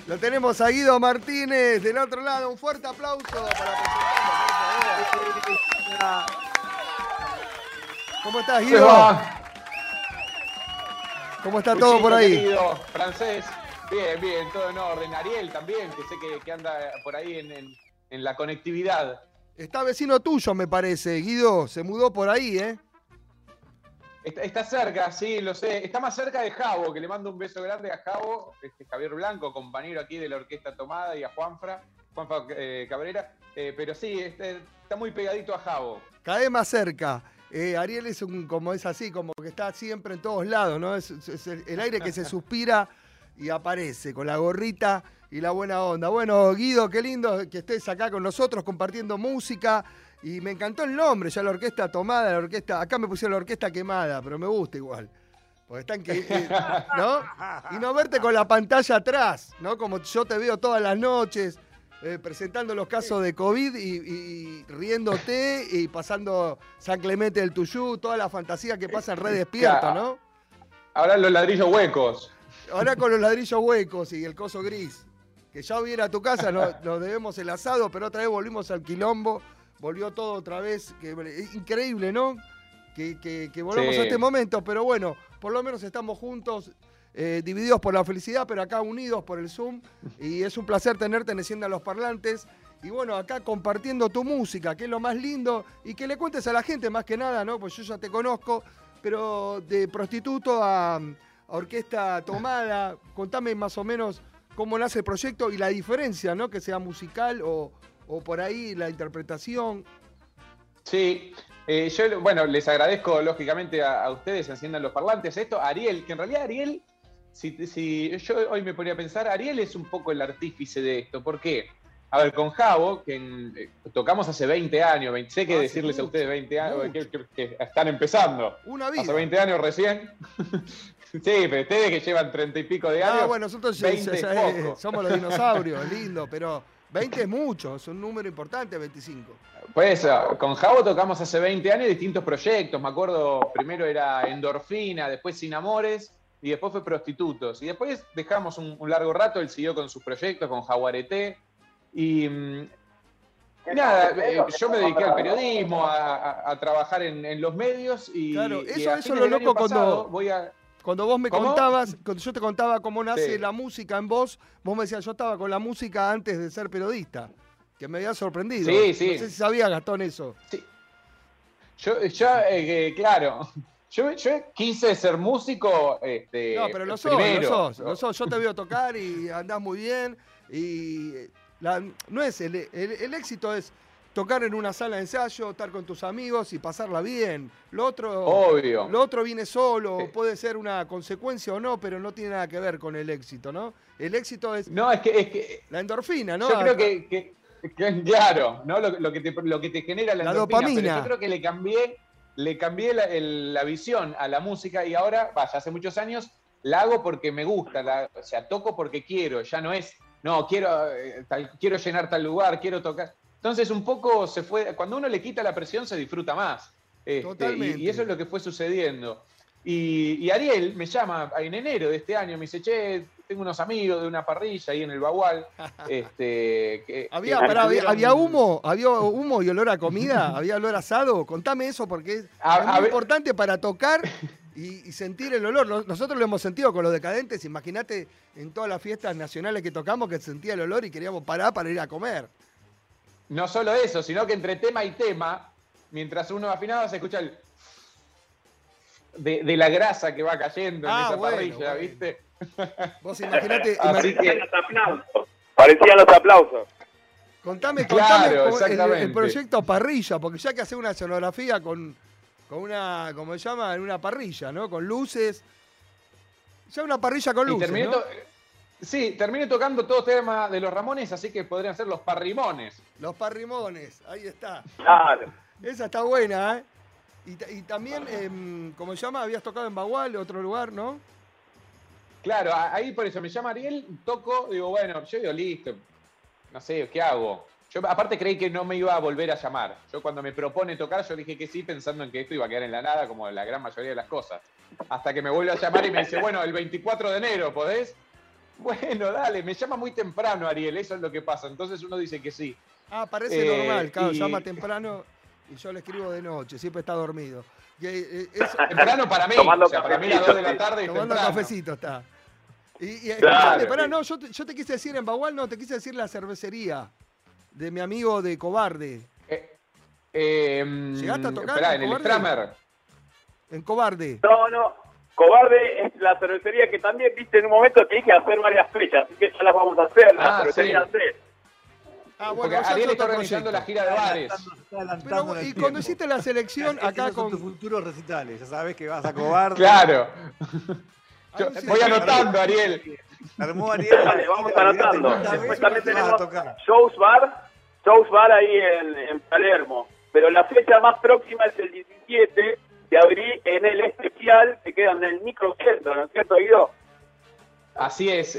Lo tenemos a Guido Martínez del otro lado. Un fuerte aplauso para presentarlo, por favor. ¿Cómo estás, Guido? ¿Cómo está todo por ahí? Querido, Francés. Bien, bien, todo en orden. Ariel también, que sé que anda por ahí en la conectividad. Está vecino tuyo, me parece, Guido. Se mudó por ahí, ¿eh? Está cerca, sí, lo sé. Está más cerca de Javo, que le mando un beso grande a Javo, Javier Blanco, compañero aquí de la Orquesta Tomada, y a Juanfa Cabrera. Pero sí, está muy pegadito a Javo. Cada vez más cerca. Ariel es como es así, como que está siempre en todos lados, ¿no? Es el aire que se suspira y aparece con la gorrita y la buena onda. Bueno, Guido, qué lindo que estés acá con nosotros compartiendo música. Y me encantó el nombre, ya la Orquesta Tomada, la orquesta. Acá me pusieron la Orquesta Quemada, pero me gusta igual. Porque están ¿no? Y no verte con la pantalla atrás, ¿no? Como yo te veo todas las noches. Presentando los casos de COVID y riéndote y pasando San Clemente del Tuyú, toda la fantasía que pasa en Red Despierto, ¿no? Ahora los ladrillos huecos. Ahora con los ladrillos huecos y el coso gris. Que ya hubiera a tu casa, nos debemos el asado, pero otra vez volvimos al quilombo, volvió todo otra vez. Increíble, ¿no? Que volvamos a este momento, pero bueno, por lo menos estamos juntos. Divididos por la felicidad, pero acá unidos por el Zoom. Y es un placer tenerte en Encienda los Parlantes. Y bueno, acá compartiendo tu música, que es lo más lindo. Y que le cuentes a la gente más que nada, ¿no? Pues yo ya te conozco, pero de Prostituto a Orquesta Tomada, contame más o menos cómo nace el proyecto y la diferencia, ¿no? Que sea musical o por ahí la interpretación. Sí. Yo, bueno, les agradezco lógicamente a ustedes, Enciendan los Parlantes. Esto, Ariel, que en realidad Ariel, si yo hoy me ponía a pensar, Ariel es un poco el artífice de esto. ¿Por qué? A ver, con Javo, que tocamos hace 20 años, sé que decirles a ustedes 20 años, que están empezando. Una vida. Hace 20 años recién. Sí, pero ustedes que llevan 30 y pico de años. Bueno, nosotros 20 somos los dinosaurios, lindo, pero 20 es mucho, es un número importante, 25. Pues con Javo tocamos hace 20 años distintos proyectos. Me acuerdo, primero era Endorfina, después Sin Amores, y después fue Prostitutos. Y después dejamos un largo rato, él siguió con sus proyectos, con Jaguareté. Y nada, yo me dediqué al periodismo, a trajar en los medios. Y, claro, eso es lo loco cuando vos me ¿Cómo? contabas, cuando yo te contaba cómo nace Sí. la música en vos me decías, yo estaba con la música antes de ser periodista, que me había sorprendido. Sí, sí. No sé si sabía, Gastón, eso. Sí. Claro, yo quise ser músico. No, pero lo sos. Yo te veo tocar y andás muy bien. Y no es el éxito es tocar en una sala de ensayo, estar con tus amigos y pasarla bien. Obvio. Lo otro viene solo, puede ser una consecuencia o no, pero no tiene nada que ver con el éxito, ¿no? El éxito es, No, es que la endorfina, ¿no? yo creo que claro, ¿no? Lo que te genera la endorfina, dopamina. pero yo creo que le cambié la visión a la música y ahora, hace muchos años, la hago porque me gusta, o sea, toco porque quiero, ya no es, no, quiero llenar tal lugar, quiero tocar. Entonces un poco se fue, cuando uno le quita la presión se disfruta más. Totalmente. Y eso es lo que fue sucediendo. Y Ariel me llama en enero de este año, me dice, che, tengo unos amigos de una parrilla ahí en el Bagual. ¿Había humo y olor a comida? ¿Había olor a asado? Contame eso porque es muy importante para tocar y sentir el olor. Nosotros lo hemos sentido con los Decadentes. Imagínate en todas las fiestas nacionales que tocamos que sentía el olor y queríamos parar para ir a comer. No solo eso, sino que entre tema y tema, mientras uno afinaba, se escucha el de la grasa que va cayendo en esa parrilla, ¿viste? Vos imaginate. Parecían los aplausos. Contame el proyecto parrilla, porque ya que hace una escenografía con una, ¿cómo se llama? En una parrilla, ¿no? Con luces. Ya una parrilla con luces, ¿no? Sí, terminé tocando todo tema de los Ramones, así que podrían ser los Parrimones. Los Parrimones, ahí está. Claro. Esa está buena, ¿eh? Y también, ¿cómo se llama? Habías tocado en Bagual, otro lugar, ¿no? Claro, ahí por eso me llama Ariel, toco, digo, bueno, yo digo, listo, no sé, ¿qué hago? Yo aparte creí que no me iba a volver a llamar. Yo cuando me propone tocar, yo dije que sí, pensando en que esto iba a quedar en la nada, como la gran mayoría de las cosas. Hasta que me vuelve a llamar y me dice, bueno, el 24 de enero, ¿podés? Bueno, dale, me llama muy temprano Ariel, eso es lo que pasa. Entonces uno dice que sí. Ah, parece normal, claro, y- llama temprano y yo le escribo de noche, siempre está dormido. Temprano para mí, Tomando o sea, para mí las 2 de la cafecito, tarde es Tomando temprano. cafecito está. Y Claro, escuchame, pará, sí. no, yo te quise decir en Bagual, no, te quise decir la cervecería de mi amigo de Cobarde. ¿Llegaste a tocar Esperá, en en el Cobarde? Stramer. En Cobarde. No. Cobarde es la cervecería que también, viste, en un momento te dije hacer varias fechas, así que ya las vamos a hacer, la cervecería sí. C. Ah, Porque bueno, ya Ariel es está otro organizando la proyecto. gira de bares. Pero, y cuando hiciste la selección acá Esos son tus con... futuros recitales, ya sabes que vas a Cobarde. Claro. Yo Ah, sí, voy sí, anotando, Ariel. Armó Ariel. Vale, vamos anotando. Después Después también vas a tenemos tocar. Shows Bar ahí en Palermo. Pero la fecha más próxima es el 17 de abril en el especial que queda en el microcentro, ¿no es cierto, Guido? Así es,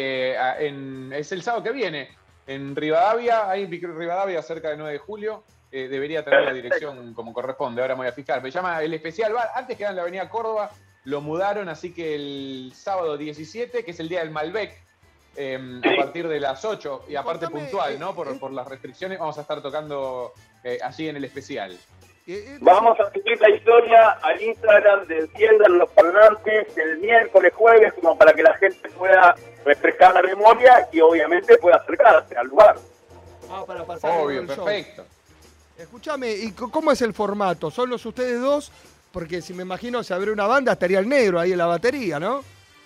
es el sábado que viene. En Rivadavia, hay Rivadavia cerca del 9 de julio. Debería tener la dirección como corresponde, ahora me voy a fijar. Me llama el especial bar, antes quedaba en la avenida Córdoba, lo mudaron, así que el sábado 17, que es el día del Malbec, a partir de las 8, y aparte Contame, puntual, ¿no? Por las restricciones, vamos a estar tocando allí en el especial. Vamos a seguir la historia al Instagram de Enciendan los Parlantes el miércoles, jueves, como para que la gente pueda refrescar la memoria y obviamente pueda acercarse al lugar. para pasar Obvio, el show. perfecto. Escúchame, ¿y cómo es el formato? ¿Solos ustedes dos? Porque si me imagino si abre una banda estaría el negro ahí en la batería, ¿no?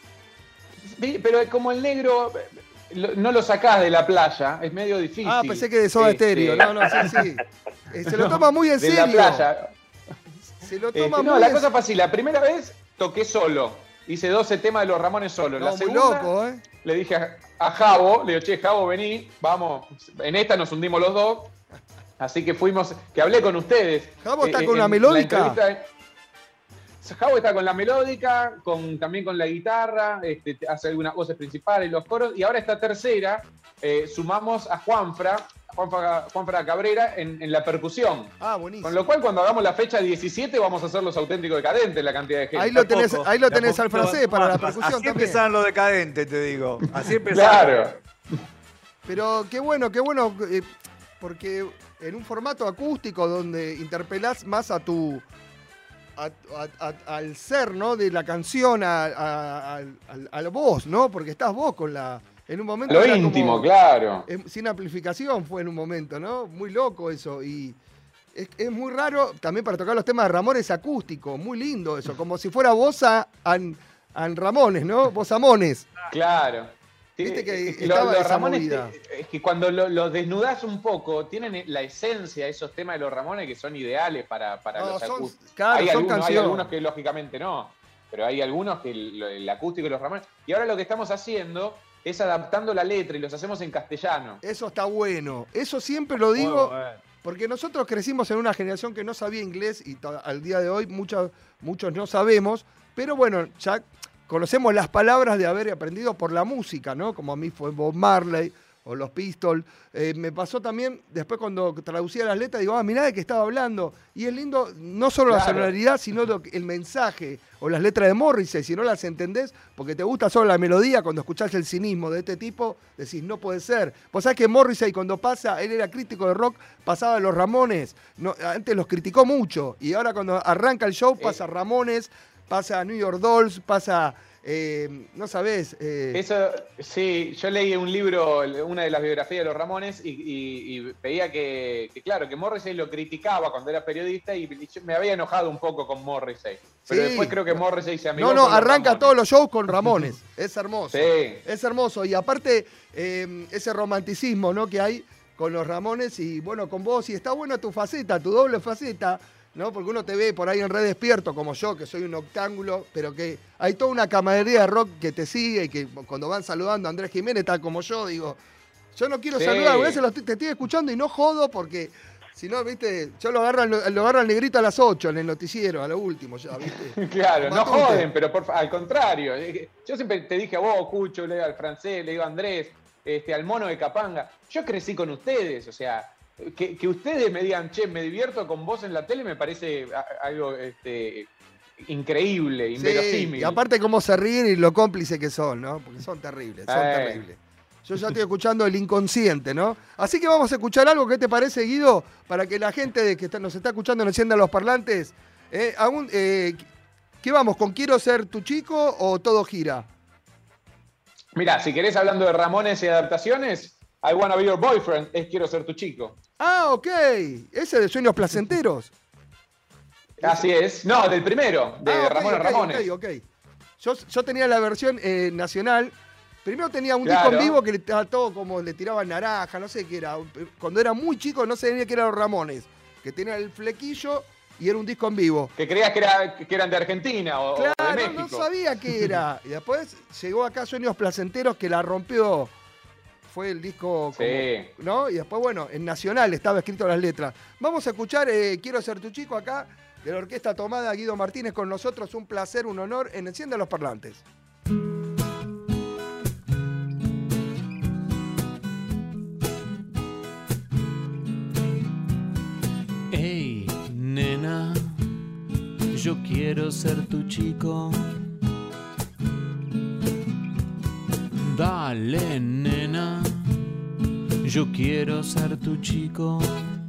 Pero como el negro no lo sacás de la playa, es medio difícil. Ah, pensé que de Soda Stereo. No, sí. Se lo toma muy en de serio. la playa. Se lo toma No, muy la en cosa fue así. La primera vez toqué solo. Hice 12 temas de los Ramones solo. No, La muy segunda loco, ¿eh? le dije a Javo, le digo, che, Javo, vení, vamos. En esta nos hundimos los dos. Así que fuimos, que hablé con ustedes. Javo está con en la melódica. entrevista. Javo está con la melódica, también con la guitarra, hace algunas voces principales, los coros, y ahora esta tercera sumamos a Juanfra Cabrera en la percusión. Ah, buenísimo. Con lo cual, cuando hagamos la fecha 17, vamos a hacer los auténticos decadentes, la cantidad de gente. Ahí lo tenés al francés para la percusión Así también. empezaron los decadentes, te digo. Así empezaron. Claro. Pero qué bueno, porque en un formato acústico donde interpelás más a tu... al ser, ¿no? De la canción, a la voz, ¿no? Porque estás vos con la... En un momento Lo era íntimo, como- claro. sin amplificación fue en un momento, ¿no? Muy loco eso. Y es muy raro también para tocar los temas de Ramones acústico. Muy lindo eso. Como si fuera vos a Ramones, ¿no? Vos Amones. Claro. Viste que Los estaba esa Ramones, movida. es que cuando los desnudás un poco, tienen la esencia, esos temas de los Ramones que son ideales para No, los son- acústicos. claro, hay, son algunos, hay canciones. algunos que lógicamente no, pero hay algunos que el acústico de los Ramones. Y ahora lo que estamos haciendo es adaptando la letra y los hacemos en castellano. Eso está bueno. Eso siempre lo digo. Porque nosotros crecimos en una generación que no sabía inglés y al día de hoy muchos no sabemos, pero bueno, ya conocemos las palabras de haber aprendido por la música, ¿no? Como a mí fue Bob Marley o los Pistols. Me pasó también, después cuando traducía las letras, digo, mirá de qué estaba hablando. Y es lindo no solo la Claro. sonoridad, sino el mensaje o las letras de Morrissey. Si no las entendés, porque te gusta solo la melodía, cuando escuchás el cinismo de este tipo, decís, no puede ser. Vos sabés que Morrissey cuando pasa, él era crítico de rock, pasaba a los Ramones. No, antes los criticó mucho. Y ahora cuando arranca el show, pasa Ramones, pasa New York Dolls, pasa... no sabés. Eso, sí, yo leí un libro, una de las biografías de los Ramones, y veía que, claro, que Morrissey lo criticaba cuando era periodista y yo me había enojado un poco con Morrissey. Pero Sí. después creo que Morrissey se amigó No, con los arranca Ramones. todos los shows con Ramones. Es hermoso. Sí. Es hermoso. Y aparte, ese romanticismo, ¿no? Que hay con los Ramones y bueno, con vos. Y está buena tu faceta, tu doble faceta, ¿no? Porque uno te ve por ahí en red despierto, como yo, que soy un octángulo, pero que hay toda una camaradería de rock que te sigue y que cuando van saludando a Andrés Jiménez, tal como yo, digo, yo no quiero Sí. saludar, a veces te estoy escuchando y no jodo porque... Si no, viste, yo lo agarro al negrito a las 8 en el noticiero, a lo último ya, viste. Claro, no Matute. joden, pero al contrario. Yo siempre te dije a vos, Cucho, le digo al francés, le digo a Andrés, al mono de Capanga. Yo crecí con ustedes, o sea, que ustedes me digan, che, me divierto con vos en la tele, me parece algo increíble, Sí, inverosímil. y aparte cómo se ríen y lo cómplice que son, ¿no? Porque son terribles, son terribles. Yo ya estoy escuchando el inconsciente, ¿no? Así que vamos a escuchar algo. ¿Qué te parece, Guido? Para que la gente que nos está escuchando no encienda los parlantes. ¿Qué vamos? ¿Con Quiero ser tu chico o todo gira? Mirá, si querés hablando de Ramones y adaptaciones, I Wanna Be Your Boyfriend es Quiero ser tu chico. Ah, ok. Ese de Sueños Placenteros. Así es. No, del primero, de okay, Ramones Ramones. Ok. Yo tenía la versión nacional. Primero tenía un Claro. disco en vivo que estaba todo como le tiraban naranja, no sé qué era. Cuando era muy chico no sabía que eran los Ramones. Que tenía el flequillo y era un disco en vivo. Que creías que eran de Argentina o de Claro, México. no sabía qué era. Y después llegó acá Sueños Placenteros que la rompió. Fue el disco, como, Sí. ¿no? Y después, bueno, en Nacional estaba escrito las letras. Vamos a escuchar Quiero ser tu chico acá, de la Orquesta Tomada, Guido Martínez con nosotros. Un placer, un honor en Encienda los Parlantes. Hey, nena, yo quiero ser tu chico. Dale, nena, yo quiero ser tu chico.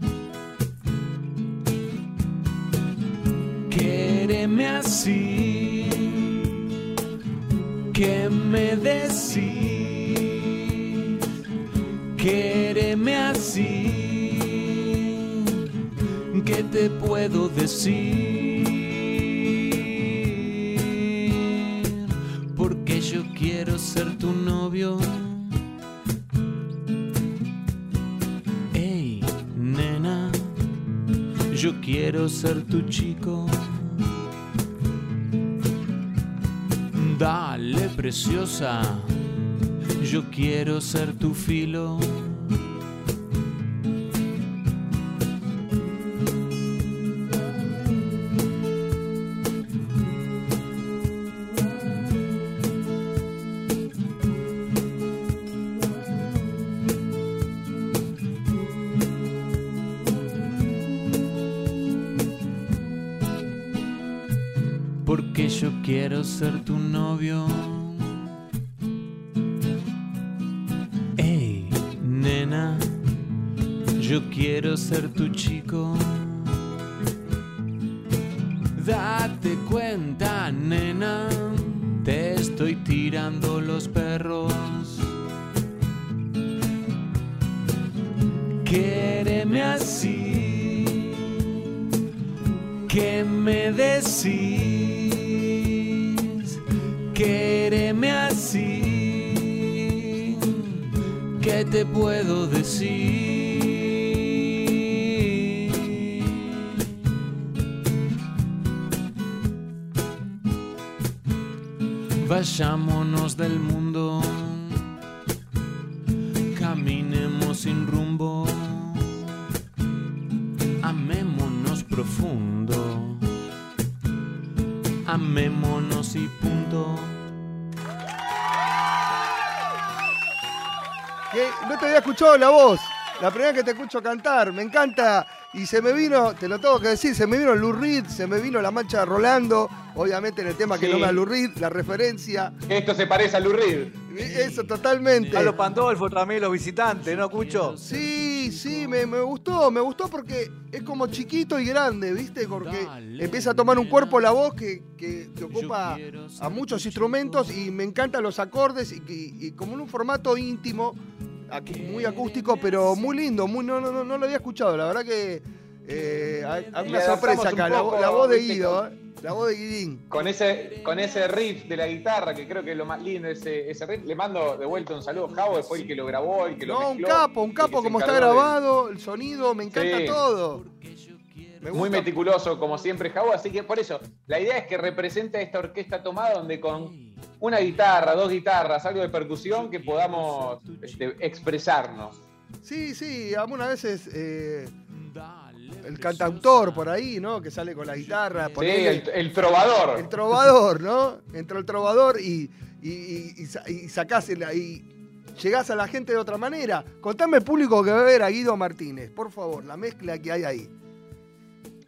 Quéreme así, que me decís. Quéreme así. ¿Qué te puedo decir? Porque yo quiero ser tu novio. Ey, nena, yo quiero ser tu chico. Dale, preciosa, yo quiero ser tu filo. Porque yo quiero ser tu novio. Ey, nena, yo quiero ser tu chico. Date cuenta, nena, te estoy tirando los perros. Quéreme así, que me decís. Quéreme así, ¿qué te puedo decir? Vayámonos del mundo, caminemos sin rumbo, amémonos profundo, amémonos y punto. No te había escuchado la voz. La primera que te escucho cantar. Me encanta. Y se me vino, te lo tengo que decir, se me vino Lou Reed, se me vino La Mancha de Rolando. Obviamente en el tema que Sí. nombra a Lou Reed, la referencia. Esto se parece a Lou Reed. Eso totalmente. A los Pandolfo también, los visitantes, ¿no, Cucho? Sí, me gustó porque es como chiquito y grande, ¿viste? Porque empieza a tomar un cuerpo la voz que ocupa a muchos instrumentos y me encantan los acordes y como en un formato íntimo, muy acústico, pero muy lindo, no lo había escuchado, la verdad que hay Y una le sorpresa adaptamos acá, un poco, la voz de ¿viste? Guido, la voz de Guidín. Con ese riff de la guitarra, que creo que es lo más lindo, ese riff. Le mando de vuelta un saludo a Javo, fue el que lo grabó, el que lo No, mezcló. un el que capo se como está encargó de- grabado, el sonido, me encanta Sí. todo. Me Muy gusta. meticuloso, como siempre, Javo. Así que por eso, la idea es que represente esta orquesta tomada donde con una guitarra, dos guitarras, algo de percusión, que podamos expresarnos. Sí, algunas veces el cantautor por ahí, ¿no? Que sale con la guitarra. Sí, ponele, el trovador. el trovador, ¿no? Entró el trovador y sacás y llegás a la gente de otra manera. Contame al público que va a ver a Guido Martínez, por favor, la mezcla que hay ahí.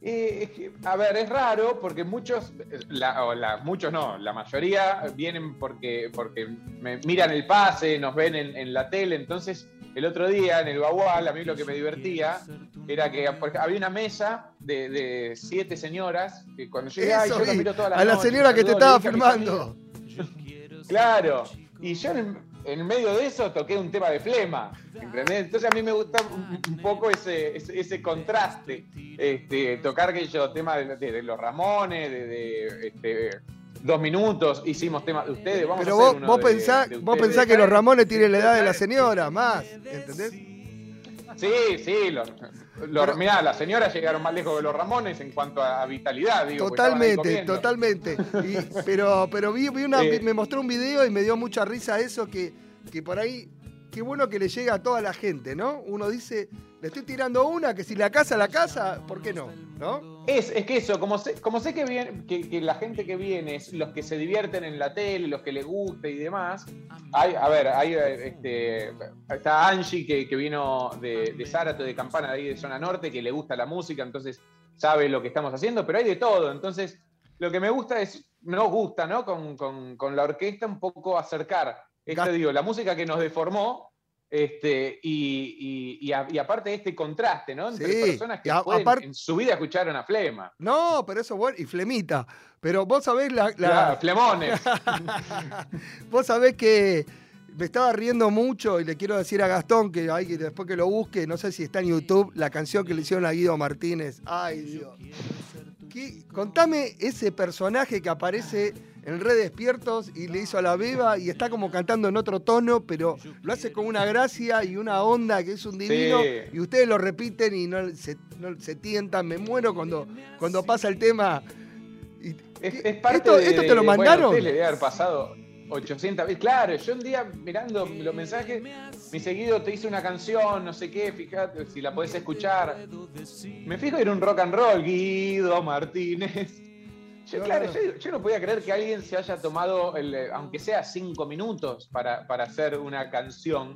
A ver, es raro porque muchos, muchos no, la mayoría vienen porque me miran el pase, nos ven en la tele. Entonces, el otro día en el Bagual, a mí lo que me divertía era que había una mesa de 7 señoras que cuando llegué, yo las miro todas las a la noches, señora que te saludo, estaba le dije a mis filmando. amigos. Claro, y yo en medio de eso toqué un tema de flema, ¿entendés? Entonces a mí me gusta un poco ese contraste, tocar aquellos temas de los Ramones, de 2 minutos, hicimos temas de ustedes, vamos Pero a hacer uno vos de vos ustedes. pensás que los Ramones tienen la edad de la señora, más, ¿entendés? Sí, mirá, las señoras llegaron más lejos que los Ramones en cuanto a vitalidad, digo. Totalmente. Pero me mostró un video y me dio mucha risa eso que por ahí, qué bueno que le llega a toda la gente, ¿no? Uno dice, le estoy tirando una, que si la casa, ¿por qué no? ¿No? Es que eso, como sé que la gente que viene es los que se divierten en la tele, los que les gusta y demás. Está Angie que vino de Zárate, de Campana, de ahí de Zona Norte, que le gusta la música, entonces sabe lo que estamos haciendo, pero hay de todo. Entonces, lo que me gusta nos gusta, ¿no? Con la orquesta un poco acercar la música que nos deformó. Y aparte este contraste, ¿no? Entre personas que en su vida escucharon a Flema. No, pero eso bueno, y Flemita. Pero vos sabés Flemones. Vos sabés que me estaba riendo mucho y le quiero decir a Gastón que después que lo busque, no sé si está en YouTube, la canción que le hicieron a Guido Martínez. Ay, Dios. Contame ese personaje que aparece en Re Despiertos y le hizo a la Beba y está como cantando en otro tono, pero lo hace con una gracia y una onda que es un divino. Sí. Y ustedes lo repiten y no se tientan. Me muero cuando pasa el tema. Es parte ¿Esto te lo mandaron? Bueno, le debe haber pasado 800 veces. Claro, yo un día mirando los mensajes, mi seguido te hice una canción, no sé qué, fíjate si la podés escuchar. Me fijo que era un rock and roll, Guido Martínez. Yo no podía creer que alguien se haya tomado, aunque sea 5 minutos, para hacer una canción.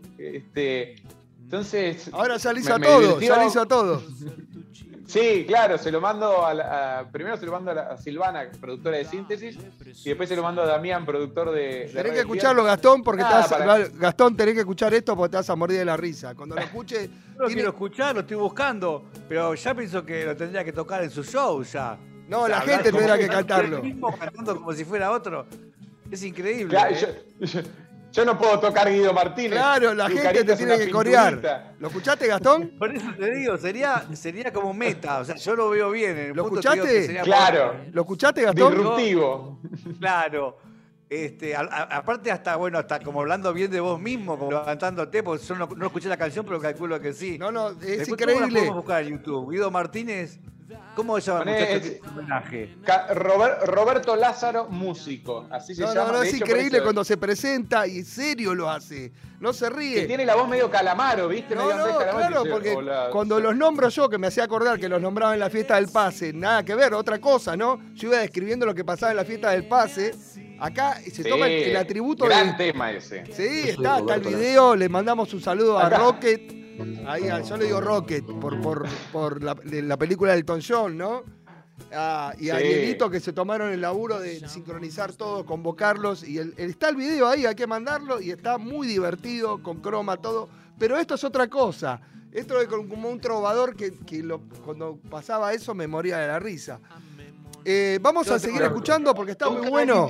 Entonces. Ahora ya le hizo a todos. Sí, claro, se lo mando primero se lo mando a Silvana, productora de Síntesis, y después se lo mando a Damián, productor de tenés que escucharlo, Gastón, porque Gastón, tenés que escuchar esto porque te vas a morir de la risa. Cuando lo escuches. No lo quiero escuchar, lo estoy buscando, pero ya pienso que lo tendría que tocar en su show ya. No, o sea, la gente tendrá que cantarlo. Mismo cantando como si fuera otro. Es increíble. Claro, yo no puedo tocar Guido Martínez. Claro, la gente te tiene que corear. ¿Lo escuchaste, Gastón? Por eso te digo, sería como meta. O sea, yo lo veo bien. En el ¿Lo escuchaste? Claro. ¿Lo escuchaste, Gastón? Disruptivo. Claro. Aparte hasta como hablando bien de vos mismo, como cantándote, porque yo no escuché la canción, pero calculo que sí. No, es después, increíble. ¿cómo la podemos buscar en YouTube? Guido Martínez. ¿Cómo se llama el homenaje? Roberto Lázaro, músico. Así se llama. No, es increíble cuando se presenta y en serio lo hace. No se ríe. Que tiene la voz medio Calamaro, ¿viste? Claro, porque cuando los nombro yo, que me hacía acordar que los nombraba en la fiesta del Pase, nada que ver, otra cosa, ¿no? Yo iba describiendo lo que pasaba en la fiesta del Pase. Acá se toma el atributo gran tema ese. Sí, está el video. Le mandamos un saludo a Rocket. Ahí, yo le digo Rocket por la película de Elton John, ¿no? Y a Dieguito, que se tomaron el laburo de sincronizar todo, convocarlos. Y está el video ahí, hay que mandarlo. Y está muy divertido, con croma, todo. Pero esto es otra cosa. Esto es como un trovador que cuando pasaba eso me moría de la risa. Vamos a seguir escuchando porque está muy bueno.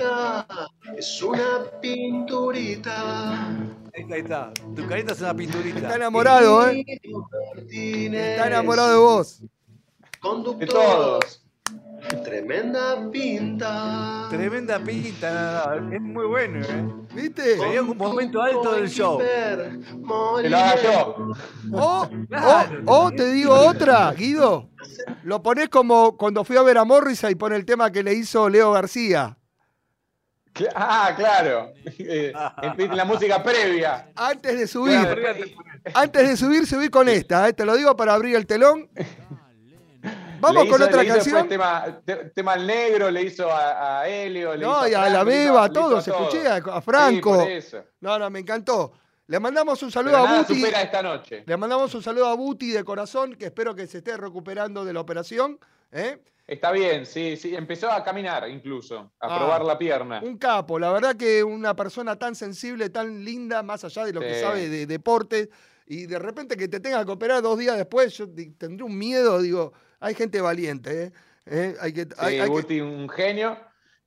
Es una pinturita. Ahí está. Tu carita es una pinturita. Está enamorado, ¿eh? Está enamorado de vos. Conductor. De todos. Tremenda pinta. Tremenda pinta. Es muy bueno, ¿eh? ¿Viste? Sería un momento alto del show. Que lo haga yo. O te digo otra, Guido. Lo ponés como cuando fui a ver a Morrissey y pone el tema que le hizo Leo García. Claro. La música previa. Antes de subir, subí con esta. Te lo digo para abrir el telón. Vamos con otra canción. Tema al negro, le hizo a Helio. Y a la Beba, a todos. Escuché a Franco. Sí, por eso. No, me encantó. Le mandamos un saludo a Buti. Supera esta noche. Le mandamos un saludo a Buti de corazón, que espero que se esté recuperando de la operación. ¿eh? Está bien, sí, sí. Empezó a caminar incluso, a probar la pierna. Un capo, la verdad que una persona tan sensible, tan linda, más allá de lo que sabe de deporte, y de repente que te tenga que operar 2 días después, yo tendré un miedo, digo, hay gente valiente, ¿eh? Guti, un genio.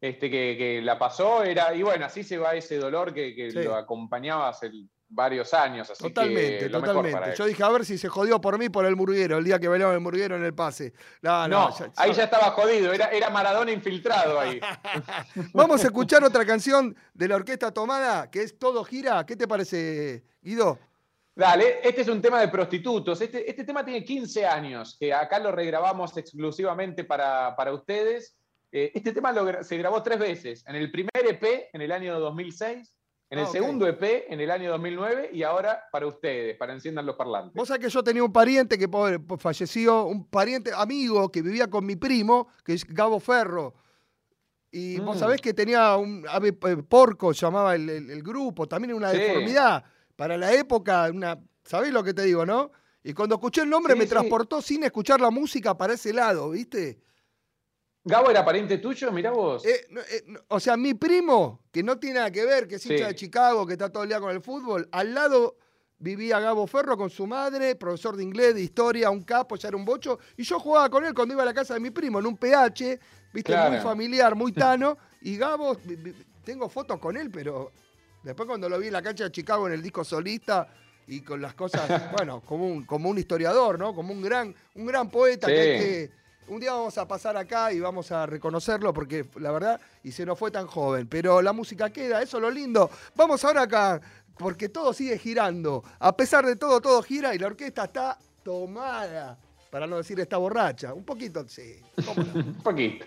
Que la pasó, y bueno, así se va ese dolor que lo acompañaba hace varios años, así que lo mejor para él. Yo dije, a ver si se jodió por mí por el murguero, el día que bailaba el murguero en el pase. No, ahí ya estaba jodido, era Maradona infiltrado ahí. Vamos a escuchar otra canción de la Orquesta Tomada, que es Todo Gira. ¿Qué te parece, Guido? Dale, este es un tema de prostitutos. Este tema tiene 15 años, que acá lo regrabamos exclusivamente para ustedes. Este tema se grabó 3 veces. En el primer EP, en el año 2006, en el segundo EP, en el año 2009, y ahora para ustedes, para Enciendan los Parlantes. Vos sabés que yo tenía un pariente que falleció, un pariente amigo que vivía con mi primo, que es Gabo Ferro. Y vos sabés que tenía un ave porco, llamaba el grupo, también una deformidad. Para la época, ¿sabés lo que te digo, no? Y cuando escuché el nombre me transportó sin escuchar la música para ese lado, ¿viste? ¿Gabo era pariente tuyo? Mirá vos. O sea, mi primo, que no tiene nada que ver, que es hincha de Chicago, que está todo el día con el fútbol, al lado vivía Gabo Ferro con su madre, profesor de inglés, de historia, un capo, ya era un bocho, y yo jugaba con él cuando iba a la casa de mi primo, en un PH, ¿viste? Claro. Muy familiar, muy tano, y Gabo, tengo fotos con él, pero después cuando lo vi en la cancha de Chicago en el disco solista y con las cosas, bueno, como un historiador, ¿no? Como un gran poeta que hay que... Un día vamos a pasar acá y vamos a reconocerlo porque la verdad, y se nos fue tan joven. Pero la música queda, eso es lo lindo. Vamos ahora acá, porque todo sigue girando. A pesar de todo gira y la orquesta está tomada. Para no decir está borracha. Un poquito, sí. ¿Cómo no? Un poquito.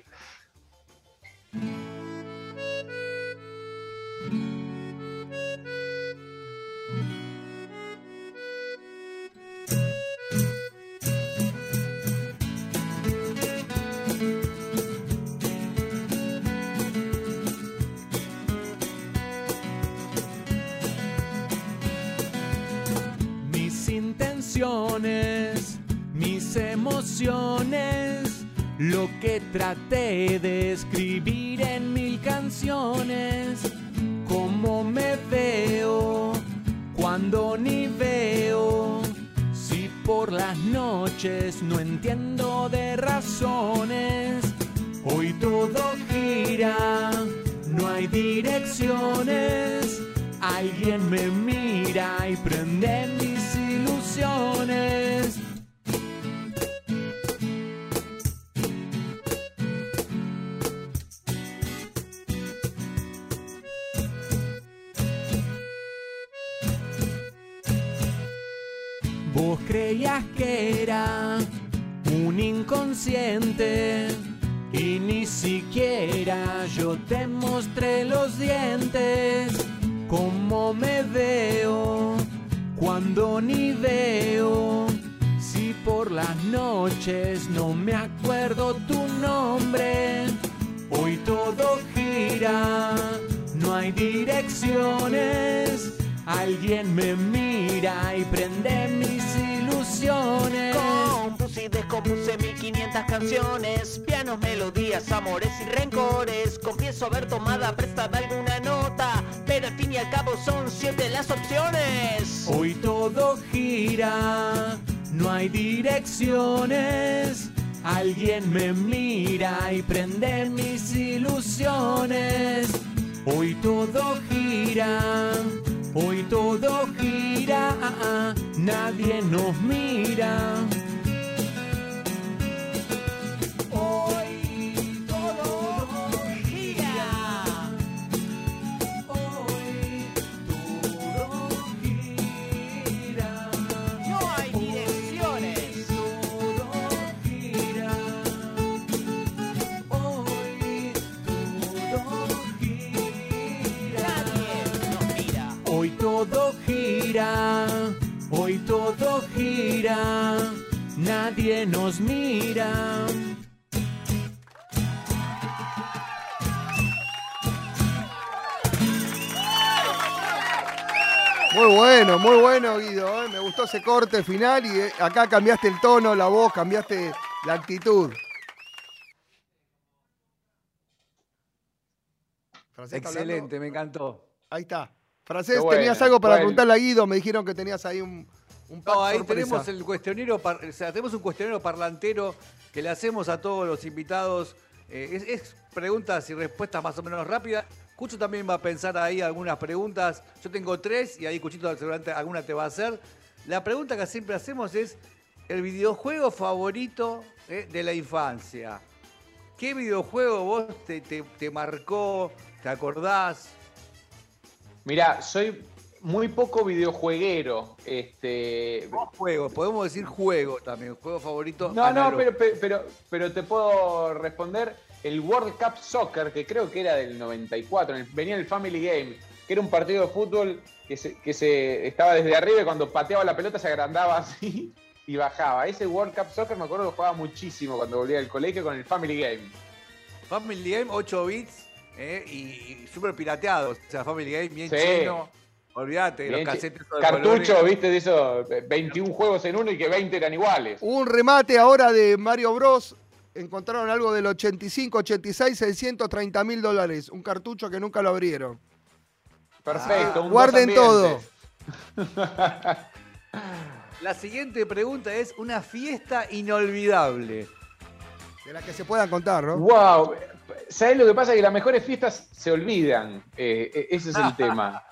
Mis emociones, lo que traté de escribir en 1000 canciones, cómo me veo cuando ni veo, si por las noches no entiendo de razones, hoy todo gira, no hay direcciones, alguien me mira y prende mis ilusiones. Vos creías que era un inconsciente y ni siquiera yo te mostré los dientes. Cómo me veo cuando ni veo, si por las noches no me acuerdo tu nombre. Hoy todo gira, no hay direcciones, alguien me mira y prende mis ilusiones. Compuse y descompuse 1500 canciones, pianos, melodías, amores y rencores. Confieso haber tomado prestada alguna nota, pero al fin y al cabo son 7 las opciones. Hoy todo gira, no hay direcciones, alguien me mira y prende mis ilusiones. Hoy todo gira, hoy todo gira, nadie nos mira. Hoy todo gira, hoy todo gira. No hay direcciones. Todo gira, hoy todo gira. Nadie nos mira. Hoy todo gira, hoy todo gira, nadie nos mira. Muy bueno, Guido. Me gustó ese corte final y acá cambiaste el tono, la voz, cambiaste la actitud. ¿Francés está Excelente, hablando? me encantó. Ahí está. Francés, Qué bueno. tenías algo para Bueno. preguntarle a Guido. Me dijeron que tenías ahí un pack No, ahí sorpresa. tenemos el cuestionario, o sea, tenemos un cuestionario parlantero que le hacemos a todos los invitados. Es preguntas y respuestas más o menos rápidas. Cucho también va a pensar ahí algunas preguntas. Yo tengo 3 y ahí Cuchito seguramente alguna te va a hacer. La pregunta que siempre hacemos es el videojuego favorito de la infancia. ¿Qué videojuego vos te marcó? ¿Te acordás? Mirá, soy muy poco videojueguero. Juego, podemos decir juego también, juego favorito. No, analógico. pero te puedo responder el World Cup Soccer, que creo que era del 94, venía en el Family Game, que era un partido de fútbol que se estaba desde arriba y cuando pateaba la pelota se agrandaba así y bajaba. Ese World Cup Soccer me acuerdo que jugaba muchísimo cuando volvía del colegio con el Family Game. Family Game, 8 bits y súper pirateado. O sea, Family Game bien Sí. chino. Olvídate, Bien, los casetes de cartucho, colores. viste, de esos 21 juegos en uno y que 20 eran iguales. Hubo un remate ahora de Mario Bros. Encontraron algo del 85, 86, $630.000. Un cartucho que nunca lo abrieron. Perfecto. un Guarden dos todo. ambientes. La siguiente pregunta es una fiesta inolvidable. De las que se puedan contar, ¿no? Wow. ¿Sabés lo que pasa? Que las mejores fiestas se olvidan. Ese es el tema.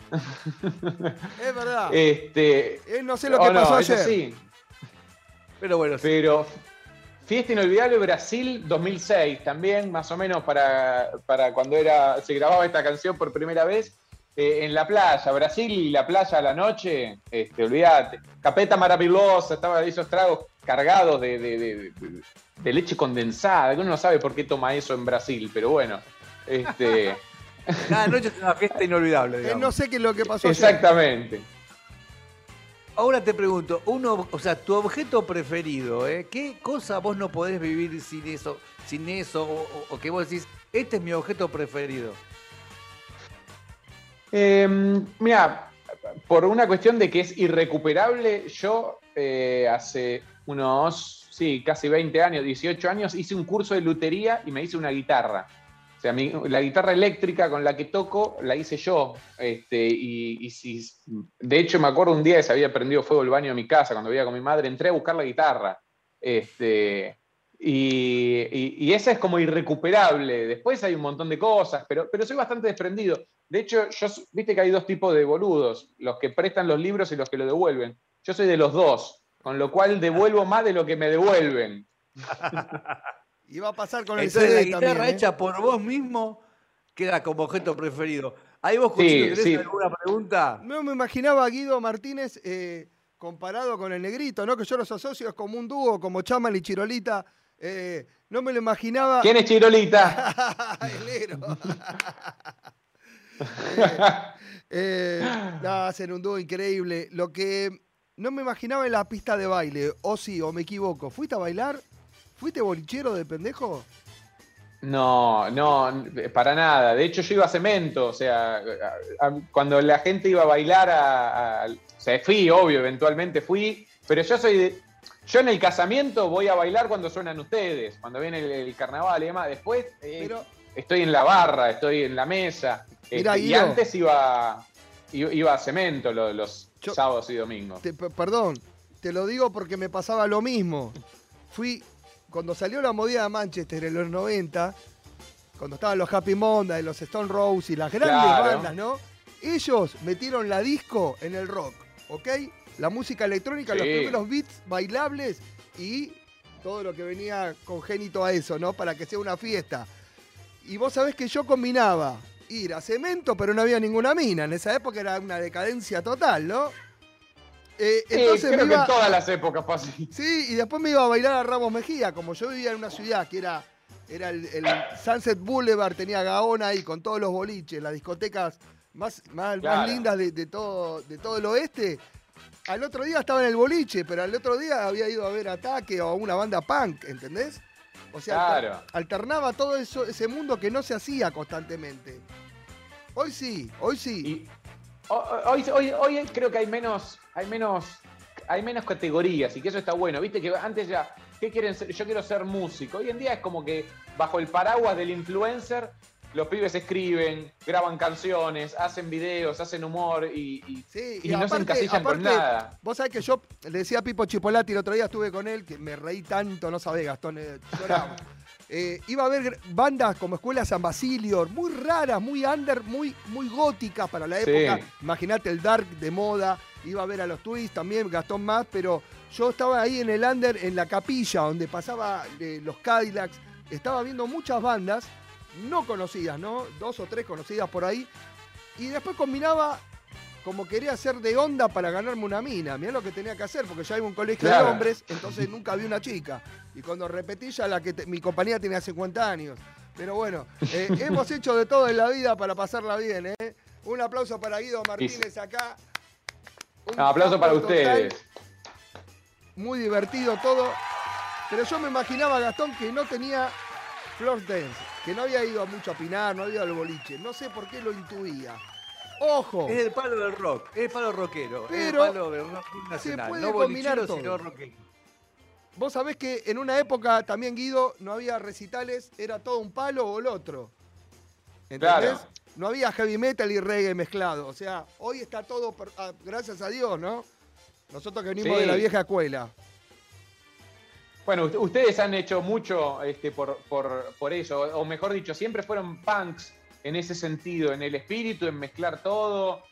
Es verdad. No sé lo que pasó eso ayer. sí. Pero bueno, sí. Pero fiesta inolvidable Brasil 2006 también, más o menos para cuando se grababa esta canción por primera vez. En la playa, Brasil y la playa a la noche, olvídate. Capeta maravillosa, estaba esos tragos cargados de leche condensada, que uno no sabe por qué toma eso en Brasil, pero bueno. Cada noche es una fiesta inolvidable, digamos. No sé qué es lo que pasó ayer. Exactamente. Ahora te pregunto, tu objeto preferido, ¿qué cosa vos no podés vivir sin eso, o que vos decís, este es mi objeto preferido? Mira, por una cuestión de que es irrecuperable, yo hace casi 20 años, 18 años, hice un curso de lutería y me hice una guitarra. O sea, la guitarra eléctrica con la que toco la hice yo. De hecho, me acuerdo un día que se había prendido fuego el baño de mi casa cuando vivía con mi madre, entré a buscar la guitarra. Y esa es como irrecuperable. Después hay un montón de cosas, pero soy bastante desprendido. De hecho, viste que hay dos tipos de boludos, los que prestan los libros y los que lo devuelven. Yo soy de los dos, con lo cual devuelvo más de lo que me devuelven. Y va a pasar con el Entonces CD la guitarra también, hecha por vos mismo queda como objeto preferido. Ahí vos, Cuchito, ¿tenés alguna pregunta? No me imaginaba a Guido Martínez comparado con el Negrito, ¿no? Que yo los asocio como un dúo, como Chaman y Chirolita. No me lo imaginaba. ¿Quién es Chirolita? El negro. Hacen un dúo increíble. Lo que no me imaginaba en la pista de baile, o sí, o me equivoco. ¿Fuiste a bailar? ¿Fuiste bolichero de pendejo? No, para nada. De hecho, yo iba a Cemento, o sea, cuando la gente iba a bailar, o sea, fui, obvio, eventualmente fui, pero yo en el casamiento voy a bailar cuando suenan ustedes, cuando viene el carnaval y demás. Después estoy en la barra, estoy en la mesa. Mirá, y Guido, antes iba a Cemento los sábados y domingos. Perdón, te lo digo porque me pasaba lo mismo. Cuando salió la movida de Manchester en los 90, cuando estaban los Happy Mondays, los Stone Roses y las grandes bandas, ¿no? Ellos metieron la disco en el rock, ¿ok? La música electrónica, los primeros beats bailables y todo lo que venía congénito a eso, ¿no? Para que sea una fiesta. Y vos sabés que yo combinaba ir a Cemento, pero no había ninguna mina. En esa época era una decadencia total, ¿no? Entonces creo que en todas las épocas fue así. Sí, y después me iba a bailar a Ramos Mejía. Como yo vivía en una ciudad que era el Sunset Boulevard, tenía Gaona ahí con todos los boliches, las discotecas más lindas de todo el oeste. Al otro día estaba en el boliche, pero al otro día había ido a ver Ataque o a una banda punk, ¿entendés? O sea, alternaba todo eso, ese mundo que no se hacía constantemente. Hoy sí. Hoy creo que hay menos categorías y que eso está bueno. Viste que antes ¿qué quieren ser? Yo quiero ser músico. Hoy en día es como que bajo el paraguas del influencer los pibes escriben, graban canciones, hacen videos, hacen humor y no aparte, se encasillan con nada. Vos sabés que yo le decía a Pipo Chipolati, el otro día estuve con él, que me reí tanto, no sabés, Gastón, lloraba. Iba a ver bandas como Escuela San Basilio, muy raras, muy under, muy góticas para la época. Sí. Imagínate el dark de moda. Iba a ver a los Twists también, Gastón más, pero yo estaba ahí en el under, en la capilla, donde pasaba los Cadillacs. Estaba viendo muchas bandas no conocidas, ¿no? 2 o 3 conocidas por ahí. Y después combinaba como quería hacer de onda para ganarme una mina. Mirá lo que tenía que hacer, porque ya iba a un colegio de hombres, entonces nunca vi una chica. Y cuando repetí ya mi compañía tenía 50 años. Pero bueno, hemos hecho de todo en la vida para pasarla bien, ¿eh? Un aplauso para Guido Martínez acá. Un aplauso para ustedes. Muy divertido todo. Pero yo me imaginaba, Gastón, que no tenía floor dance, que no había ido mucho a Pinar, no había ido al boliche. No sé por qué lo intuía. ¡Ojo! Es el palo del rock, es el palo rockero, pero es el palo del rock nacional. se puede no combinar bolichero, todo. sino rockero. Vos sabés que en una época también, Guido, no había recitales, era todo un palo o el otro. ¿Entendés? Claro. No había heavy metal y reggae mezclado. O sea, hoy está todo, gracias a Dios, ¿no? Nosotros que venimos de la vieja escuela. Bueno, ustedes han hecho mucho por eso, o mejor dicho, siempre fueron punks en ese sentido, en el espíritu, en mezclar todo,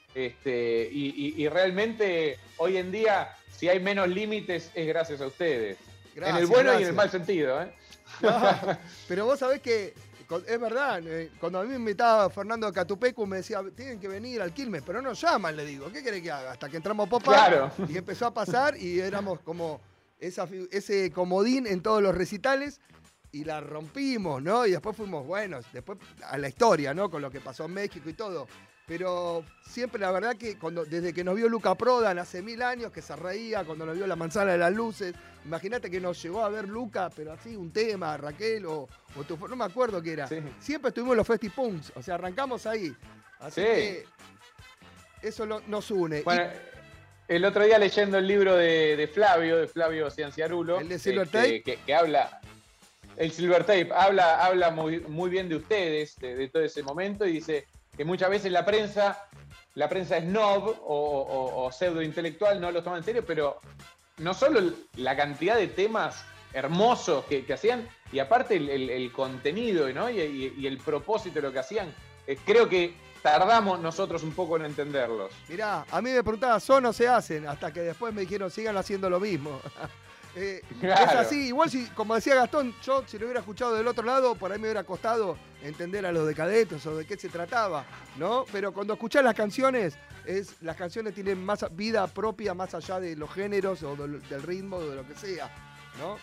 y realmente hoy en día, si hay menos límites, es gracias a ustedes. Gracias, en el bueno gracias. y en el mal sentido, ¿eh? No, pero vos sabés que, es verdad, cuando a mí me invitaba Fernando Catupecu me decía, tienen que venir al Quilmes, pero no llaman, le digo, ¿qué querés que haga? Hasta que entramos a Popa, Claro. Y empezó a pasar y éramos como ese comodín en todos los recitales y la rompimos, ¿no? Y después fuimos buenos, después a la historia, ¿no? Con lo que pasó en México y todo. Pero siempre la verdad que desde que nos vio Luca Prodan hace 1000 años, que se reía cuando nos vio La Manzana de las Luces, imagínate que nos llegó a ver Luca, pero así un tema, Raquel o no me acuerdo qué era. Sí. Siempre estuvimos en los Festipunks, o sea, arrancamos ahí. Así que eso nos une. Bueno, el otro día leyendo el libro de Flavio Cianciarulo, ¿El de Silver Tape? que habla, el Silver Tape, habla muy bien de ustedes, de todo ese momento, y dice que muchas veces la prensa snob o pseudo intelectual no los toma en serio, pero no solo la cantidad de temas hermosos que hacían, y aparte el contenido, ¿no? y el propósito de lo que hacían, creo que tardamos nosotros un poco en entenderlos. Mirá, a mí me preguntaba, ¿son o se hacen? Hasta que después me dijeron, sigan haciendo lo mismo. Claro. Es así, igual como decía Gastón, yo si lo hubiera escuchado del otro lado, por ahí me hubiera costado entender a los Decadentes o de qué se trataba, ¿no? Pero cuando escuchás las canciones, las canciones tienen más vida propia más allá de los géneros o del ritmo o de lo que sea, ¿no?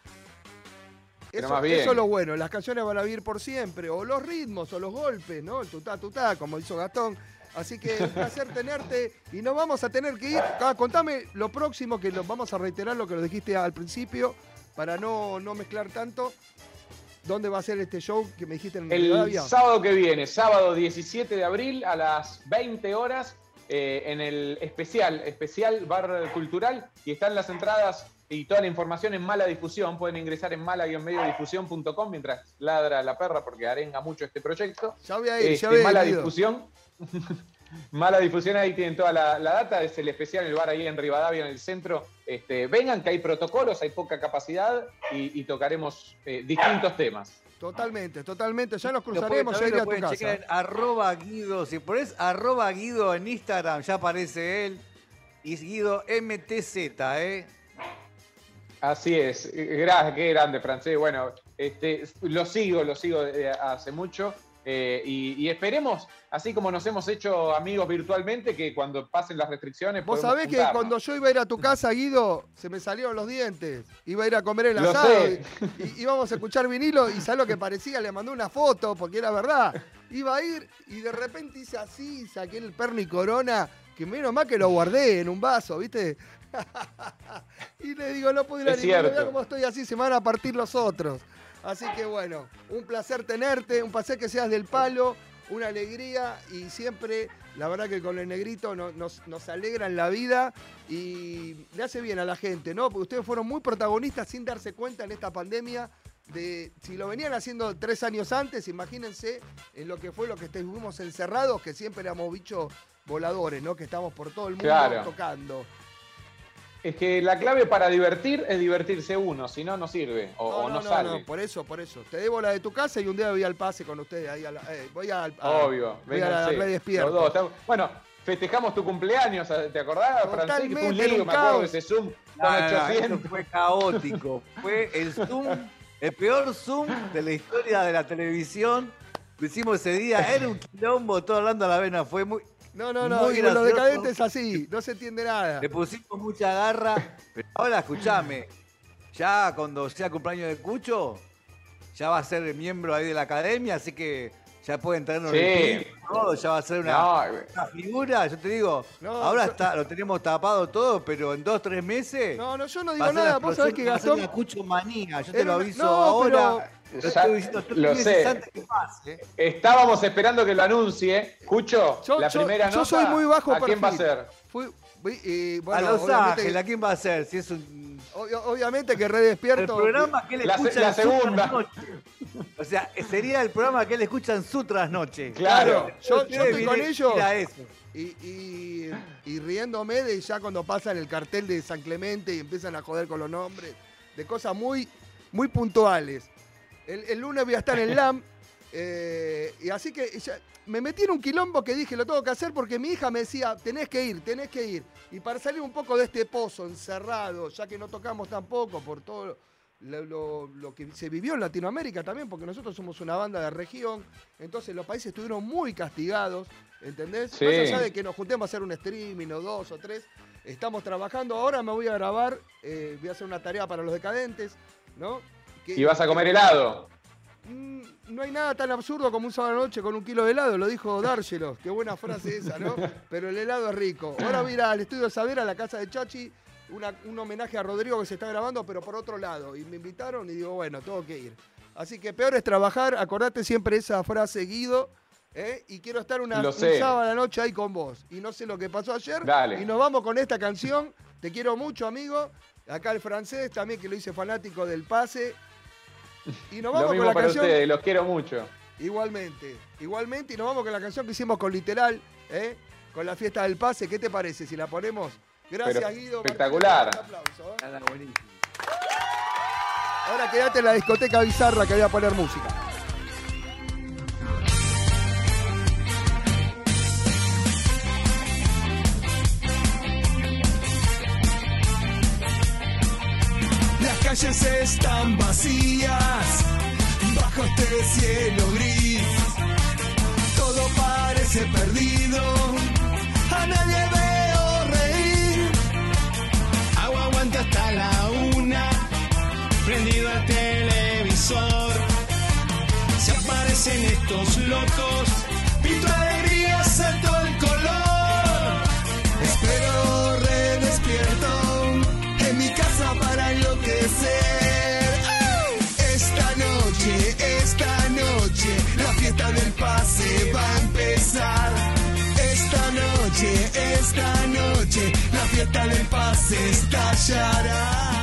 Eso es lo bueno, las canciones van a vivir por siempre, o los ritmos, o los golpes, ¿no? El tutá, como hizo Gastón. Así que un placer tenerte y nos vamos a tener que ir. Contame lo próximo, que vamos a reiterar lo que lo dijiste al principio, para no mezclar tanto. ¿Dónde va a ser este show que me dijiste en Rivadavia? El sábado que viene, sábado 17 de abril a las 20 horas, en el especial Bar Cultural, y están las entradas y toda la información en Mala Difusión. Pueden ingresar en mala-mediodifusión.com mientras ladra la perra, porque arenga mucho este proyecto. Ya voy a ir, ya voy a ir. Mala Difusión. Mala Difusión, ahí tienen toda la data. Es el especial, el bar ahí en Rivadavia, en el centro. Vengan, que hay protocolos, hay poca capacidad y tocaremos distintos temas. Totalmente. Ya nos cruzaremos, ya iré a tu casa. Checar en @Guido. Si pones @Guido en Instagram, ya aparece él. Y es Guido MTZ, ¿eh? Así es. Gracias, qué grande, Francés. Bueno, lo sigo hace mucho. Y esperemos, así como nos hemos hecho amigos virtualmente, que cuando pasen las restricciones. Vos sabés que cuando yo iba a ir a tu casa, Guido, se me salieron los dientes. Iba a ir a comer el Lo asado sé. y íbamos a escuchar vinilo, y ¿sabés lo que parecía? Le mandé una foto porque era verdad. Iba a ir y de repente hice así, saqué el Perni Corona, que menos mal que lo guardé en un vaso, ¿viste? Y le digo, no puedo ir a ningún lugar, como estoy así, se me van a partir los otros. Así que bueno, un placer tenerte, un placer que seas del palo, una alegría, y siempre, la verdad que con el negrito nos alegran la vida y le hace bien a la gente, ¿no? Porque ustedes fueron muy protagonistas sin darse cuenta en esta pandemia si lo venían haciendo 3 años antes, imagínense en lo que fue lo que estuvimos encerrados, que siempre éramos bichos voladores, ¿no? Que estamos por todo el mundo tocando. Es que la clave para divertir es divertirse uno, si no, no sirve o no sale. No, por eso. Te debo la de tu casa y un día voy al pase con ustedes ahí. Obvio, voy a la red despierto. Los dos. Bueno, festejamos tu cumpleaños, ¿te acordás, Francisco? Fue un lío, me acuerdo de ese Zoom con 800. Eso fue caótico. Fue el Zoom, el peor Zoom de la historia de la televisión. Lo hicimos ese día, era un quilombo, todo hablando a la vena. Fue muy... No, y los decadentes es así, no se entiende nada. Le pusimos mucha garra, pero ahora escuchame, ya cuando sea cumpleaños de Cucho, ya va a ser miembro ahí de la academia, así que ya pueden traernos el todo, ya va a ser una figura, yo te digo, ahora lo tenemos tapado todo, pero en 2-3 meses... No, yo no digo nada, vos sabés que Gastón... Una Cucho manía, yo te lo aviso ahora... Lo sé. Estábamos esperando que lo anuncie. Cucho, la primera nota. Yo soy muy bajo ¿A quién va a ser? Bueno, a Los Ángeles, ¿a quién va a ser? Si es un... Obviamente que Re Despierto. El programa que él escucha la segunda. O sea, sería el programa que él escucha en su trasnoche. Claro, yo estoy con ellos. Eso. Y riéndome de ya cuando pasan el cartel de San Clemente y empiezan a joder con los nombres, de cosas muy, muy puntuales. El lunes voy a estar en LAM, y así que me metí en un quilombo que dije, lo tengo que hacer porque mi hija me decía, tenés que ir. Y para salir un poco de este pozo encerrado, ya que no tocamos tampoco por todo lo que se vivió en Latinoamérica también, porque nosotros somos una banda de región, entonces los países estuvieron muy castigados, ¿entendés? Sí. Más allá de que nos juntemos a hacer un streaming o 2 o 3, estamos trabajando. Ahora me voy a grabar, voy a hacer una tarea para los decadentes, ¿no? ¿Y vas a comer helado? No hay nada tan absurdo como un sábado a la noche con 1 kilo de helado, lo dijo Dárgelos. Qué buena frase esa, ¿no? Pero el helado es rico. Ahora voy a ir al estudio de Saber, a la casa de Chachi, un homenaje a Rodrigo que se está grabando, pero por otro lado. Y me invitaron y digo, bueno, tengo que ir. Así que peor es trabajar, acordate siempre esa frase, Guido. Y quiero estar un sábado a la noche ahí con vos. Y no sé lo que pasó ayer. Dale. Y nos vamos con esta canción. Te quiero mucho, amigo. Acá el francés también, que lo hice fanático del pase. Y nos vamos lo mismo con la para canción. Ustedes, los quiero mucho. Igualmente, y nos vamos con la canción que hicimos con Literal, con la fiesta del pase. ¿Qué te parece si la ponemos? Gracias, pero Guido. Espectacular. Un aplauso. Ahora quédate en la discoteca bizarra que voy a poner música. Las calles están vacías bajo este cielo gris. Todo parece perdido, a nadie veo reír. Agua aguanta hasta la 1, prendido el televisor. Se aparecen estos locos, pinto alegrías a todo el color. Espero re despierto en mi casa para enloquecer. Esta noche, la fiesta del pase va a empezar. Esta noche, la fiesta del pase estallará.